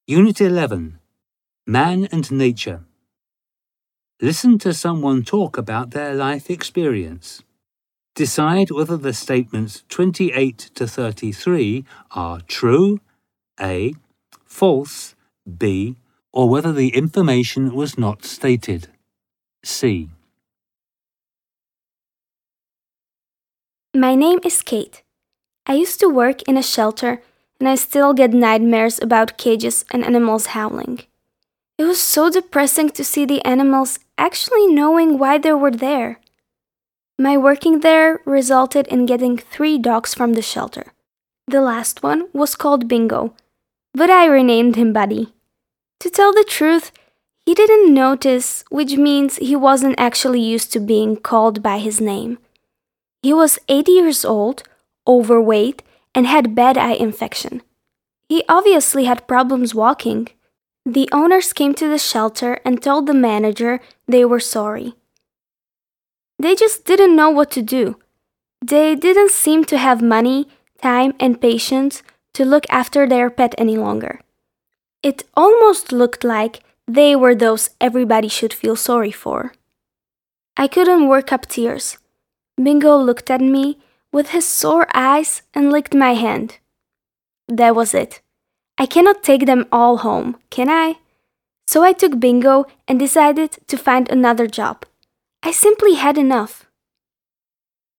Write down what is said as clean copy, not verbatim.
Unit 11. Man and Nature. Listen to someone talk about their life experience. Decide whether the statements 28 to 33 are true, A, false, B, or whether the information was not stated, C. My name is Kate. I used to work in a shelter, and I still get nightmares about cages and animals howling. It was so depressing to see the animals actually knowing why they were there. My working there resulted in getting 3 dogs from the shelter. The last one was called Bingo, but I renamed him Buddy. To tell the truth, he didn't notice, which means he wasn't actually used to being called by his name. He was 80 years old, overweight, and had bad eye infection. He obviously had problems walking. The owners came to the shelter and told the manager they were sorry. They just didn't know what to do. They didn't seem to have money, time, and patience to look after their pet any longer. It almost looked like they were those everybody should feel sorry for. I couldn't work up tears. Bingo looked at me with his sore eyes and licked my hand. That was it. I cannot take them all home, can I? So I took Bingo and decided to find another job. I simply had enough.